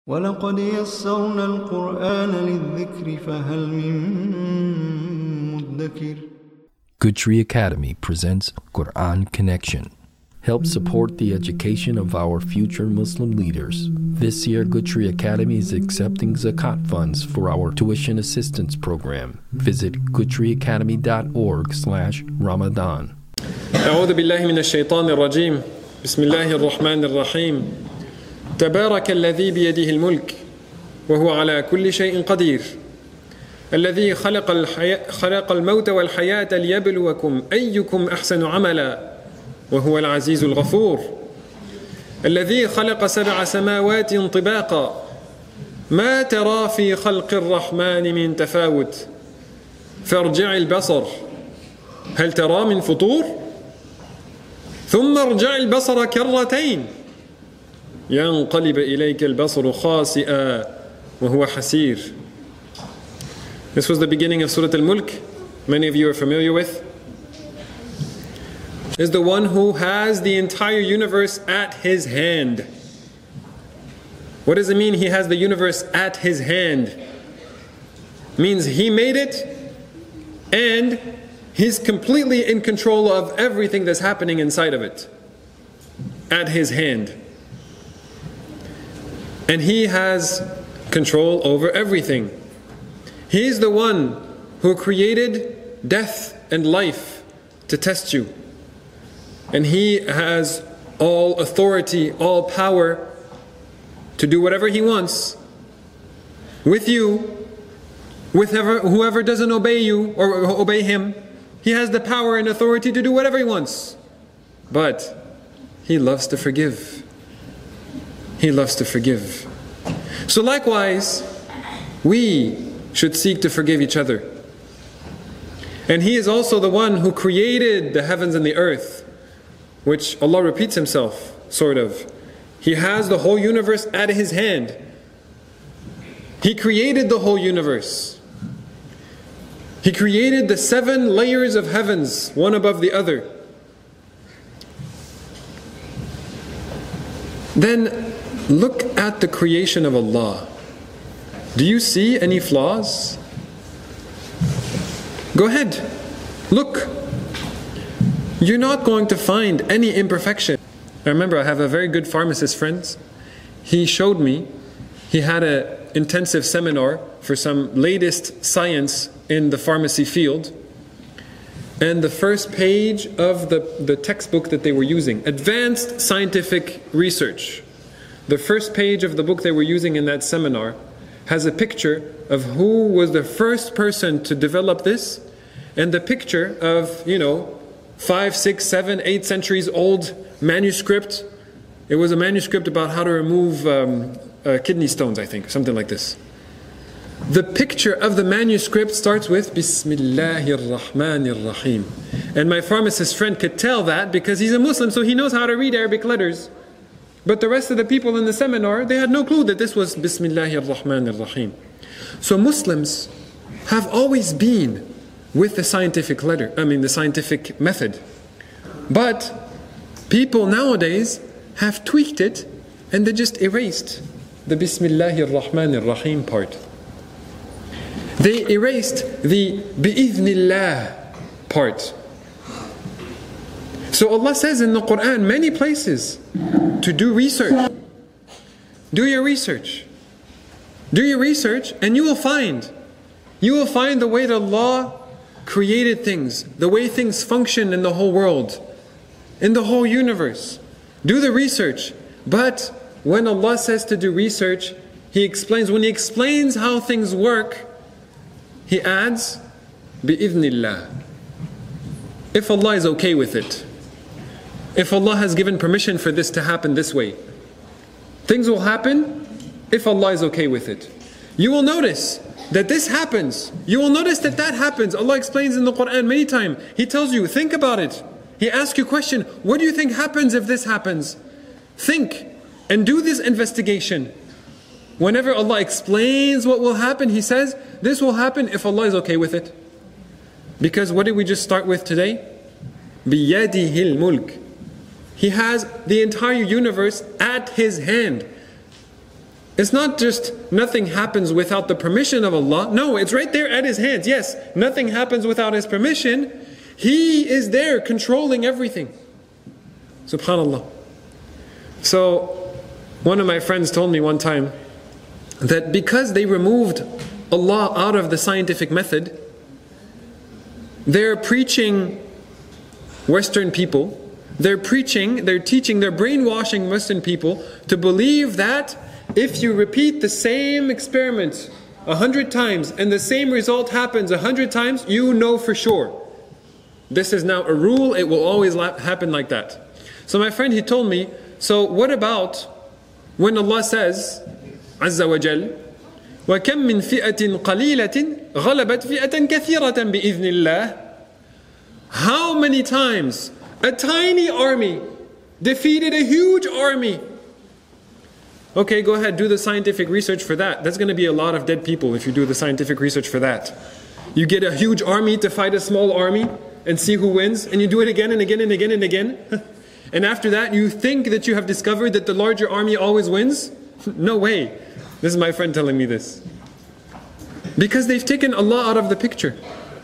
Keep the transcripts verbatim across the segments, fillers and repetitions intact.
وَلَقَدْ يَسَّرْنَا الْقُرْآنَ لِلذِّكْرِ فَهَلْ مِن مُّدَّكِرٍ. Good Tree Academy presents Quran Connection. Help support the education of our future Muslim leaders. This year, Good Tree Academy is accepting zakat funds for our tuition assistance program. Visit goodtreeacademy.org slash Ramadan. أعوذ بالله من الشيطان الرجيم. بسم الله الرحمن الرحيم. تبارك الذي بيده الملك وهو على كل شيء قدير. الذي خلق الحياة خلق الموت والحياة ليبلوكم أيكم أحسن عملا وهو العزيز الغفور. الذي خلق سبع سماوات طباقا ما ترى في خلق الرحمن من تفاوت فارجع البصر هل ترى من فطور ثم ارجع البصر كرتين ينقلب إليك البصر خاسئا وهو حسير. This was the beginning of Surah Al-Mulk. Many of you are familiar with. Is the one who has the entire universe at his hand. What does it mean he has the universe at his hand? It means he made it and he's completely in control of everything that's happening inside of it. At his hand. And he has control over everything. He's the one who created death and life to test you. And he has all authority, all power to do whatever he wants with you, with whoever, whoever doesn't obey you or obey him. He has the power and authority to do whatever he wants. But he loves to forgive. He loves to forgive. So likewise, we should seek to forgive each other. And he is also the one who created the heavens and the earth, which Allah repeats himself, sort of. He has the whole universe at his hand. He created the whole universe. He created the seven layers of heavens, one above the other. Then look at the creation of Allah. Do you see any flaws? Go ahead. Look. You're not going to find any imperfection. I remember I have a very good pharmacist friend. He showed me, he had an intensive seminar for some latest science in the pharmacy field. And the first page of the, the textbook that they were using, Advanced Scientific Research. The first page of the book they were using in that seminar has a picture of who was the first person to develop this, and the picture of, you know, five, six, seven, eight centuries old manuscript. It was a manuscript about how to remove um, uh, kidney stones, I think, something like this. The picture of the manuscript starts with Bismillahir Rahmanir Rahim. And my pharmacist friend could tell that because he's a Muslim, so he knows how to read Arabic letters. But the rest of the people in the seminar, they had no clue that this was Bismillahir Rahmanir Rahim. So Muslims have always been with the scientific letter, I mean the scientific method. But people nowadays have tweaked it and they just erased the Bismillahir Rahmanir Rahim part. They erased the Bi'idhnillah part. So Allah says in the Quran many places to do research. Do your research. Do your research and you will find. You will find the way that Allah created things, the way things function in the whole world, in the whole universe. Do the research. But when Allah says to do research, He explains, when He explains how things work, He adds, bi'idhnillah. If Allah is okay with it, if Allah has given permission for this to happen this way, things will happen if Allah is okay with it. You will notice that this happens. You will notice that that happens. Allah explains in the Quran many times. He tells you, think about it. He asks you a question, what do you think happens if this happens? Think and do this investigation. Whenever Allah explains what will happen, He says, this will happen if Allah is okay with it. Because what did we just start with today? بِيَدِهِ الْمُلْكِ. He has the entire universe at His hand. It's not just nothing happens without the permission of Allah. No, it's right there at His hands. Yes, nothing happens without His permission. He is there controlling everything. Subhanallah. So, one of my friends told me one time that because they removed Allah out of the scientific method, they're preaching Western people, they're preaching, they're teaching, they're brainwashing Western people to believe that if you repeat the same experiment a hundred times and the same result happens a hundred times, you know for sure. This is now a rule, it will always happen like that. So my friend, he told me, so what about when Allah says, Azza wa Jal, وَكَمْ مِنْ فِئَةٍ قَلِيلَةٍ غَلَبَتْ فِئَةً كَثِيرَةً بِإِذْنِ اللَّهِ. How many times a tiny army defeated a huge army? Okay, go ahead, do the scientific research for that. That's going to be a lot of dead people if you do the scientific research for that. You get a huge army to fight a small army and see who wins, and you do it again and again and again and again. And after that, you think that you have discovered that the larger army always wins? No way. This is my friend telling me this. Because they've taken Allah out of the picture.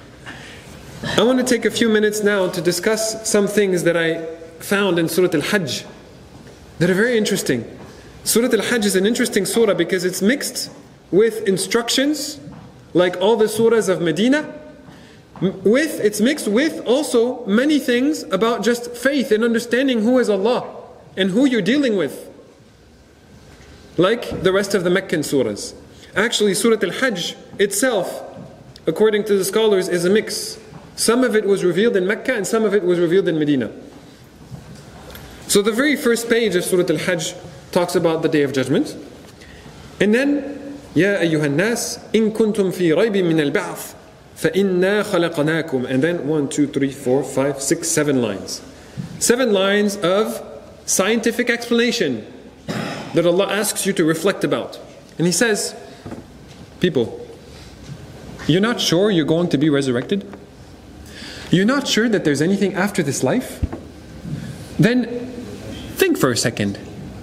I want to take a few minutes now to discuss some things that I found in Surah Al-Hajj that are very interesting. Surah Al-Hajj is an interesting surah because it's mixed with instructions, like all the surahs of Medina. With, it's mixed with also many things about just faith and understanding who is Allah and who you're dealing with, like the rest of the Meccan surahs. Actually, Surah Al-Hajj itself, according to the scholars, is a mix. Some of it was revealed in Mecca and some of it was revealed in Medina. So the very first page of Surah Al-Hajj talks about the Day of Judgment. And then, يَا أَيُّهَا النَّاسِ إِن كُنْتُمْ فِي رَيْبٍ مِّنَ الْبَعْثِ فَإِنَّا خَلَقْنَاكُمْ. And then one, two, three, four, five, six, seven lines. Seven lines of scientific explanation that Allah asks you to reflect about. And He says, people, you're not sure you're going to be resurrected? You're not sure that there's anything after this life? Then think for a second.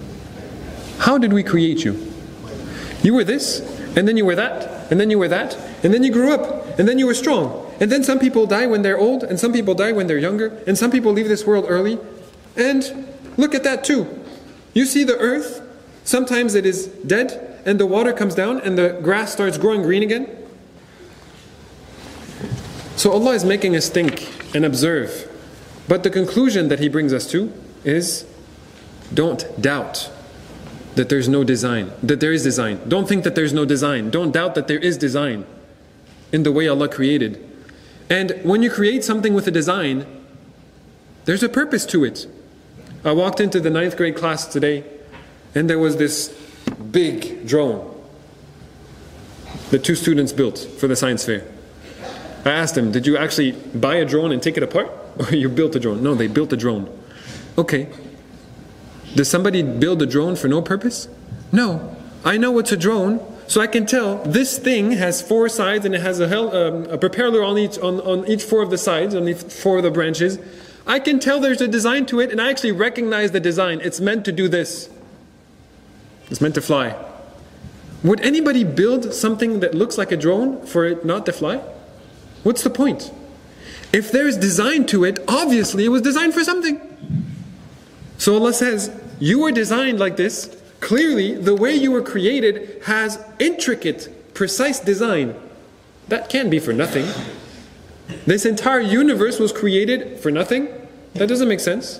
How did we create you? You were this, and then you were that, and then you were that, and then you grew up, and then you were strong. And then some people die when they're old, and some people die when they're younger, and some people leave this world early. And look at that too. You see the earth, sometimes it is dead, and the water comes down, and the grass starts growing green again. So Allah is making us think and observe. But the conclusion that He brings us to is, don't doubt that there's no design, that there is design. Don't think that there's no design. Don't doubt that there is design in the way Allah created. And when you create something with a design, there's a purpose to it. I walked into the ninth grade class today, and there was this big drone that two students built for the science fair. I asked them, did you actually buy a drone and take it apart? Or you built a drone? No, they built a drone. Okay. Does somebody build a drone for no purpose? No. I know it's a drone, so I can tell this thing has four sides and it has a, hell, um, a propeller on each, on, on each four of the sides, on each four of the branches. I can tell there's a design to it, and I actually recognize the design. It's meant to do this. It's meant to fly. Would anybody build something that looks like a drone for it not to fly? What's the point? If there is design to it, obviously it was designed for something. So Allah says, you were designed like this. Clearly, the way you were created has intricate, precise design. That can't be for nothing. This entire universe was created for nothing? That doesn't make sense.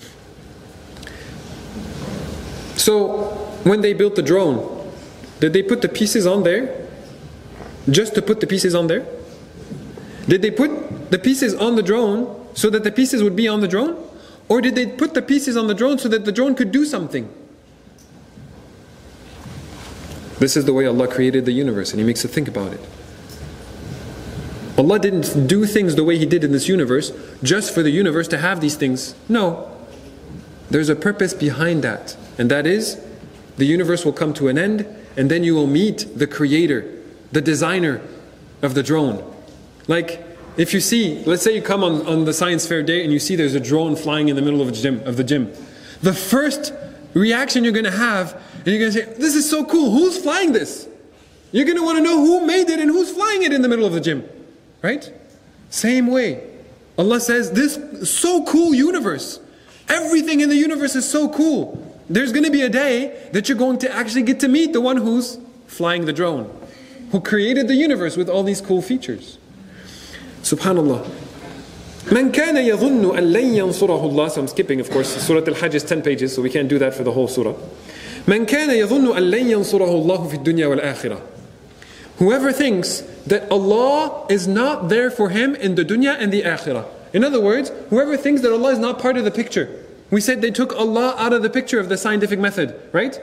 So, when they built the drone, did they put the pieces on there just to put the pieces on there? Did they put the pieces on the drone so that the pieces would be on the drone? Or did they put the pieces on the drone so that the drone could do something? This is the way Allah created the universe, and He makes us think about it. Allah didn't do things the way He did in this universe just for the universe to have these things. No. There's a purpose behind that. And that is, the universe will come to an end, and then you will meet the creator, the designer of the drone. Like, if you see, let's say you come on, on the science fair day and you see there's a drone flying in the middle of, a gym, of the gym. The first reaction you're going to have And you're going to say, this is so cool, who's flying this? You're going to want to know who made it and who's flying it in the middle of the gym. Right? Same way. Allah says, this so cool universe. Everything in the universe is so cool. There's going to be a day that you're going to actually get to meet the one who's flying the drone, who created the universe with all these cool features. Subhanallah. Man kana yadhunnu an lan yansurahu Allah. So I'm skipping, of course. Surah Al-Hajj is ten pages, so we can't do that for the whole surah. Man kana yadhunnu an lan yansurahu Allah fi dunya wal akhirah. Whoever thinks that Allah is not there for him in the dunya and the akhirah. In other words, whoever thinks that Allah is not part of the picture. We said they took Allah out of the picture of the scientific method, right?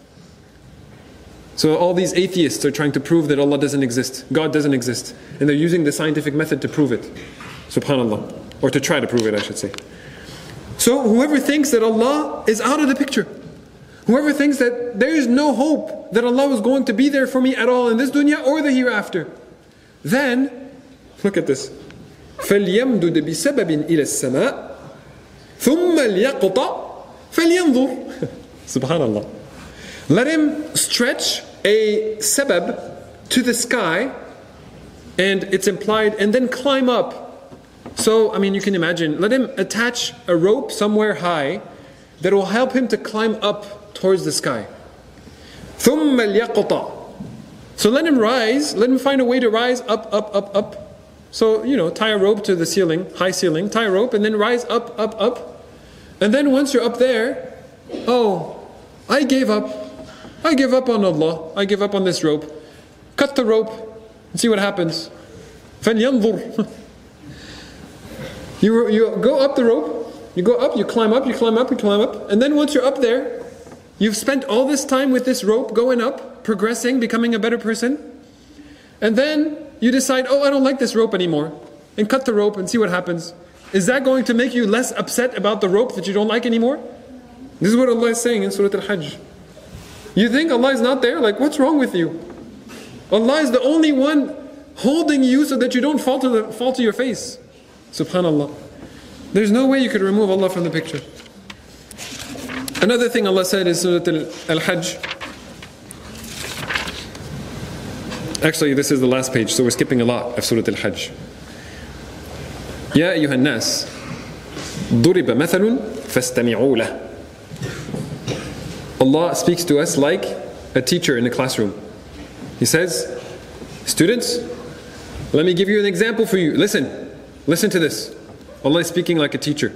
So all these atheists are trying to prove that Allah doesn't exist, God doesn't exist. And they're using the scientific method to prove it. Subhanallah. Or to try to prove it, I should say. So whoever thinks that Allah is out of the picture, whoever thinks that there is no hope that Allah is going to be there for me at all in this dunya or the hereafter, then, look at this. فَلْيَمْدُدْ بِسَبَبٍ إِلَى السَّمَاءِ ثُمَّ لْيَقْطَعْ فَلْيَنْظُرْ. Subhanallah. Let him stretch a sabab to the sky, and it's implied, and then climb up. So, I mean, you can imagine, let him attach a rope somewhere high that will help him to climb up towards the sky. ثُمَّ لْيَقْطَعْ. So let him rise, let him find a way to rise up, up, up, up. So, you know, tie a rope to the ceiling, high ceiling, tie a rope, and then rise up, up, up. And then once you're up there, oh, I gave up. I give up on Allah. I give up on this rope. Cut the rope and see what happens. فَلْيَنْظُرْ. You, you go up the rope, you go up, you climb up, you climb up, you climb up. And then once you're up there, you've spent all this time with this rope going up, progressing, becoming a better person. And then you decide, oh, I don't like this rope anymore. And cut the rope and see what happens. Is that going to make you less upset about the rope that you don't like anymore? This is what Allah is saying in Surah Al-Hajj. You think Allah is not there? Like, what's wrong with you? Allah is the only one holding you so that you don't fall to, the, fall to your face. Subhanallah. There's no way you could remove Allah from the picture. Another thing Allah said in Surah Al-Hajj. Actually, this is the last page, so we're skipping a lot of Surah Al-Hajj. يا أيها الناس ضرب مثل فاستمعوا له. Allah speaks to us like a teacher in a classroom. He says, students, let me give you an example for you. Listen, listen to this. Allah is speaking like a teacher.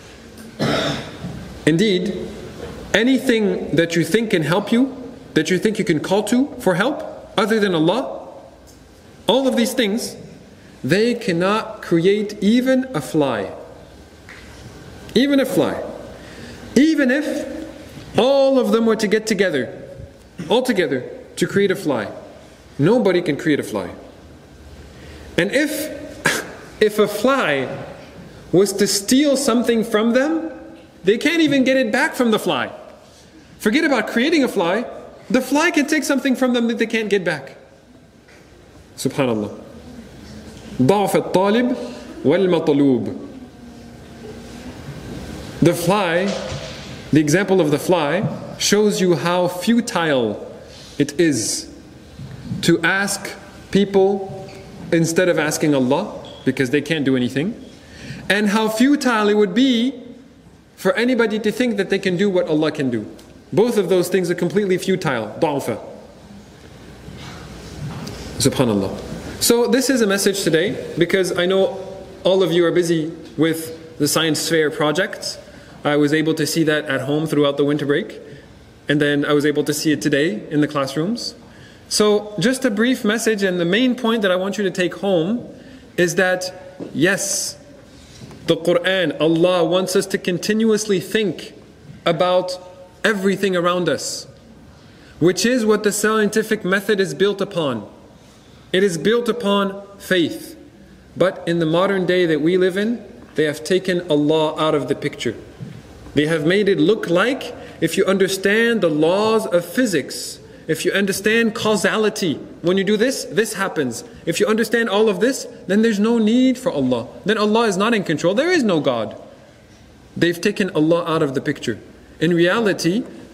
Indeed, anything that you think can help you, that you think you can call to for help, other than Allah, all of these things, they cannot create even a fly. Even a fly. Even if all of them were to get together, all together, to create a fly, nobody can create a fly. And if, if a fly was to steal something from them, they can't even get it back from the fly. Forget about creating a fly, the fly can take something from them that they can't get back. Subhanallah. ضعف الطالب والمطلوب. The fly, the example of the fly, shows you how futile it is to ask people instead of asking Allah, because they can't do anything, and how futile it would be for anybody to think that they can do what Allah can do. Both of those things are completely futile. ضعف. Subhanallah. So this is a message today, because I know all of you are busy with the Science Fair project. I was able to see that at home throughout the winter break, and then I was able to see it today in the classrooms. So just a brief message, and the main point that I want you to take home is that yes, the Quran, Allah wants us to continuously think about everything around us, which is what the scientific method is built upon. It is built upon faith. But in the modern day that we live in, they have taken Allah out of the picture. They have made it look like if you understand the laws of physics, if you understand causality, when you do this, this happens. If you understand all of this, then there's no need for Allah. Then Allah is not in control. There is no God. They've taken Allah out of the picture. In reality,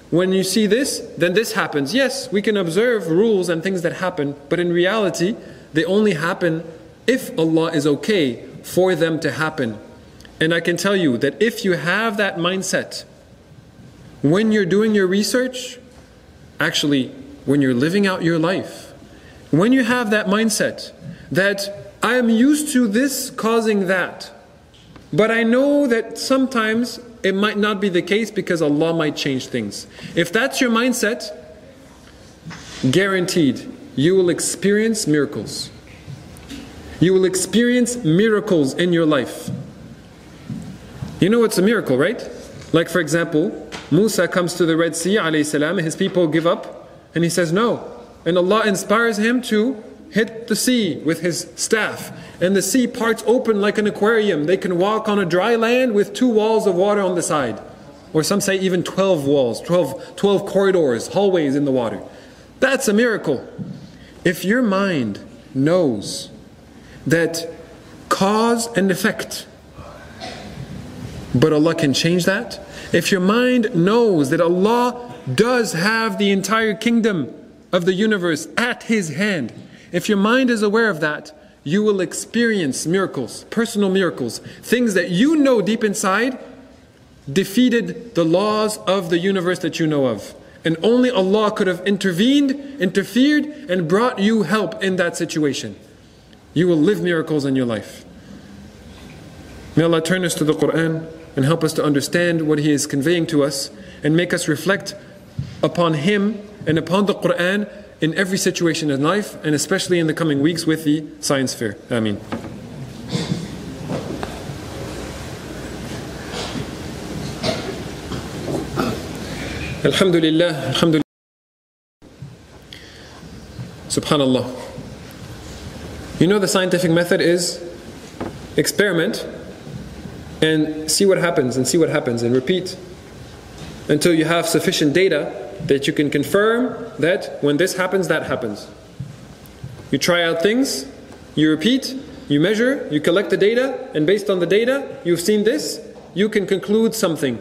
when you see this, then this happens. Yes, we can observe rules and things that happen, but in reality, they only happen if Allah is okay for them to happen. And I can tell you that if you have that mindset, when you're doing your research, actually, when you're living out your life, when you have that mindset that I am used to this causing that, but I know that sometimes it might not be the case because Allah might change things. If that's your mindset, guaranteed, you will experience miracles. You will experience miracles in your life. You know what's a miracle, right? Like for example, Musa comes to the Red Sea, alayhi salam, and his people give up, and he says no. And Allah inspires him to hit the sea with his staff, and the sea parts open like an aquarium. They can walk on a dry land with two walls of water on the side. Or some say even twelve walls, twelve, twelve corridors, hallways in the water. That's a miracle. If your mind knows that cause and effect, but Allah can change that. If your mind knows that Allah does have the entire kingdom of the universe at His hand, if your mind is aware of that, you will experience miracles, personal miracles, things that you know deep inside defeated the laws of the universe that you know of. And only Allah could have intervened, interfered, and brought you help in that situation. You will live miracles in your life. May Allah turn us to the Quran and help us to understand what He is conveying to us and make us reflect upon Him and upon the Quran in every situation in life, and especially in the coming weeks with the science fair. Ameen. Alhamdulillah, Alhamdulillah. Subhanallah. You know the scientific method is experiment and see what happens and see what happens and repeat until you have sufficient data that you can confirm that when this happens, that happens. You try out things, you repeat, you measure, you collect the data, and based on the data, you've seen this, you can conclude something.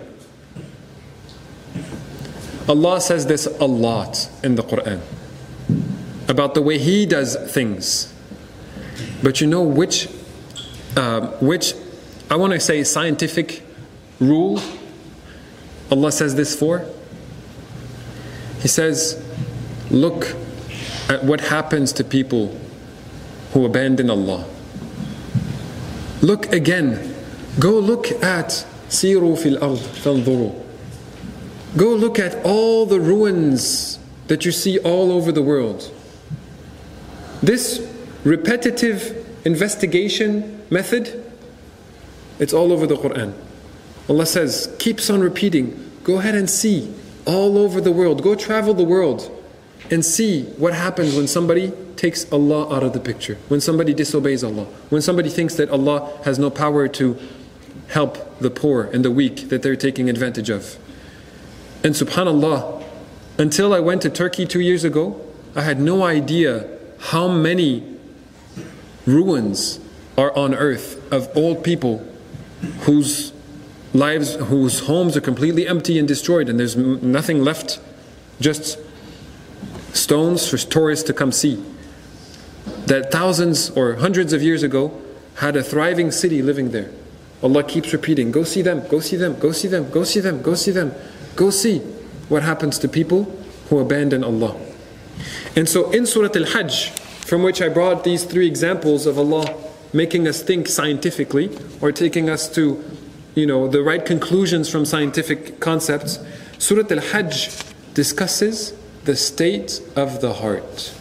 Allah says this a lot in the Quran about the way He does things. But you know which, uh, which I want to say scientific rule Allah says this for? He says, look at what happens to people who abandon Allah. Look again. Go look at Siru fil ard fanzuru. Go look at all the ruins that you see all over the world. This repetitive investigation method, it's all over the Quran. Allah says, keeps on repeating. Go ahead and see all over the world. Go travel the world and see what happens when somebody takes Allah out of the picture, when somebody disobeys Allah, when somebody thinks that Allah has no power to help the poor and the weak that they're taking advantage of. And subhanallah, until I went to Turkey two years ago, I had no idea how many ruins are on earth of old people whose lives, whose homes are completely empty and destroyed, and there's nothing left, just stones for tourists to come see. That thousands or hundreds of years ago had a thriving city living there. Allah keeps repeating, go see them, go see them, go see them, go see them, go see them. Go see what happens to people who abandon Allah. And so in Surah Al-Hajj, from which I brought these three examples of Allah making us think scientifically, or taking us to, you know, the right conclusions from scientific concepts, Surah Al-Hajj discusses the state of the heart.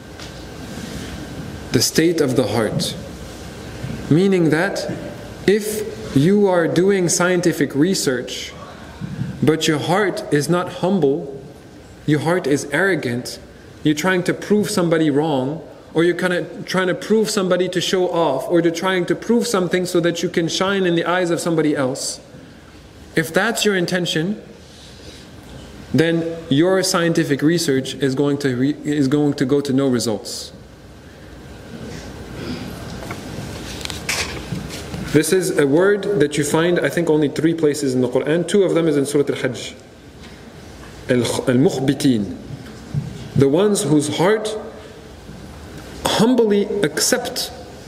The state of the heart. Meaning that if you are doing scientific research, but your heart is not humble, your heart is arrogant, you're trying to prove somebody wrong, or you're kind of trying to prove somebody to show off, or you're trying to prove something so that you can shine in the eyes of somebody else. If that's your intention, then your scientific research is going to re- is going to go to no results. This is a word that you find, I think, only three places in the Quran. Two of them is in Surah Al-Hajj. al-mukhbitin, the ones whose heart humbly accept,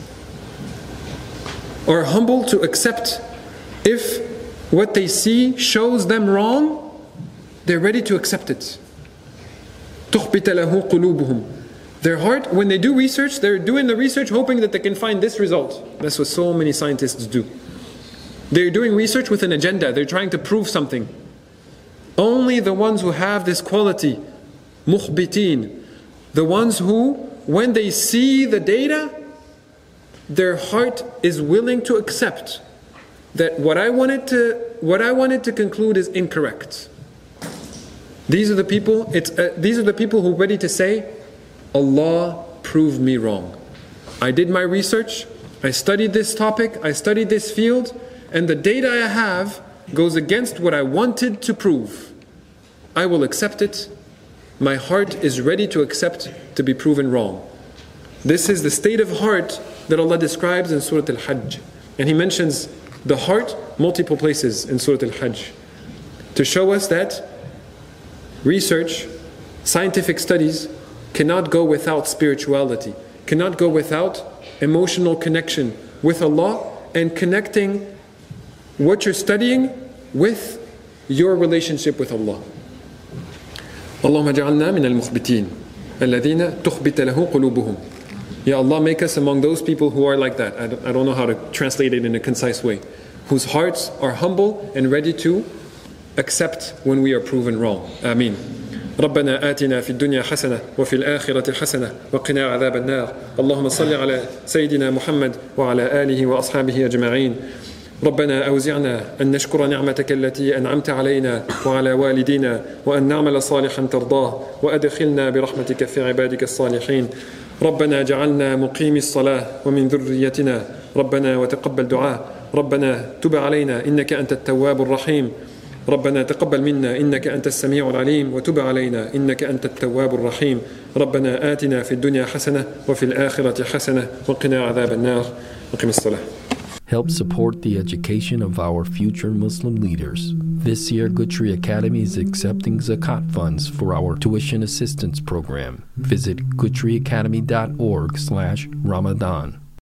or humble to accept, if what they see shows them wrong, they're ready to accept it. تُخْبِتَ لَهُ قُلُوبُهُم. Their heart, when they do research, they're doing the research hoping that they can find this result. That's what so many scientists do. They're doing research with an agenda. They're trying to prove something. Only the ones who have this quality, mukhbitin, the ones who, when they see the data, their heart is willing to accept that what I wanted to, what I wanted to conclude is incorrect. These are the people. It's uh, these are the people who are ready to say, Allah proved me wrong. I did my research. I studied this topic. I studied this field, and the data I have goes against what I wanted to prove. I will accept it. My heart is ready to accept to be proven wrong. This is the state of heart that Allah describes in Surah Al-Hajj. And He mentions the heart multiple places in Surah Al-Hajj to show us that research, scientific studies cannot go without spirituality, cannot go without emotional connection with Allah and connecting what you're studying with your relationship with Allah. اللهم اجعلنا من المخبتين الذين تخبت له قلوبهم. Ya Allah, make us among those people who are like that. I don't, I don't know how to translate it in a concise way. Whose hearts are humble and ready to accept when we are proven wrong. Ameen. ربنا آتنا في الدنيا حسنة وفي الآخرة حسنة وقنا عذاب النار. اللهم صل على سيدنا محمد وعلى آله وأصحابه أجمعين. ربنا أوزعنا أن نشكر نعمتك التي أنعمت علينا وعلى والدينا وأن نعمل صالحا ترضاه وأدخلنا برحمتك في عبادك الصالحين. ربنا جعلنا مقيم الصلاة ومن ذريتنا ربنا وتقبل دعاء. ربنا تب علينا إنك أنت التواب الرحيم. ربنا تقبل منا إنك أنت السميع العليم وتب علينا إنك أنت التواب الرحيم. ربنا آتنا في الدنيا حسنة وفي الآخرة حسنة وقنا عذاب النار. وقم الصلاة. Help support the education of our future Muslim leaders. This year, Good Tree Academy is accepting zakat funds for our tuition assistance program. Visit goodtreeacademy dot org slash Ramadan.